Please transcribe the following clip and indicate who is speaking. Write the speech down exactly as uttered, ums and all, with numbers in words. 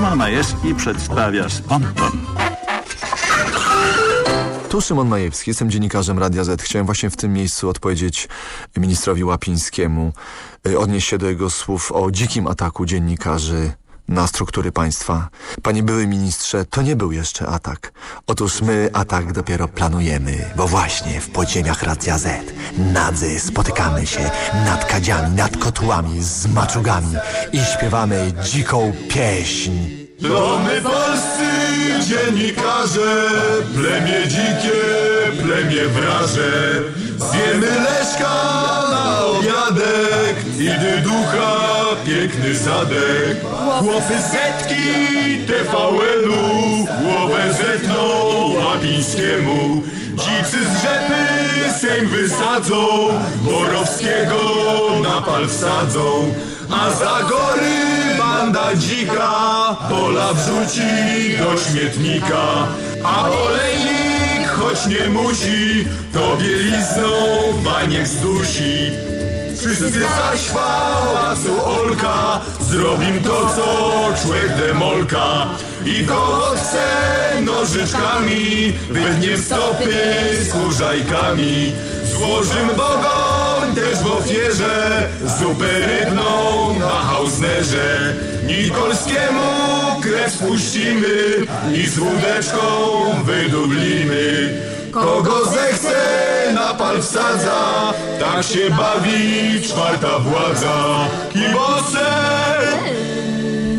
Speaker 1: Szymon Majewski przedstawia Spontan.
Speaker 2: Tu Szymon Majewski, jestem dziennikarzem Radia Z. Chciałem właśnie w tym miejscu odpowiedzieć ministrowi Łapińskiemu, odnieść się do jego słów o dzikim ataku dziennikarzy na struktury państwa. Panie były ministrze, to nie był jeszcze atak. Otóż my atak dopiero planujemy, bo właśnie w podziemiach Radia Z nadzy spotykamy się nad kadziami, nad kotłami, z maczugami i śpiewamy dziką pieśń.
Speaker 3: To my polscy dziennikarze, plemię dzikie, plemię wraże. Zjemy Leszka na obiadek i dyducha, piękny zadek. Chłopy z Zetki T V N-u głowę zetną Łapińskiemu. Dzicy z rzepy Sejm wysadzą, Borowskiego na pal wsadzą. A za gory banda dzika pola wrzuci do śmietnika. A olejnik, choć nie musi, to bielizną baniek zdusi. Wszyscy zaś pałacu Olka zrobim to, co człek demolka. I kołowce nożyczkami wytnie stopy skórzajkami. Złożym bogom też w ofierze zupę rybną na hausnerze. Nikolskiemu krew spuścimy i z łódeczką wydublimy. Kogo zechce na pal wsadza, tak się bawi czwarta władza. Kiboce!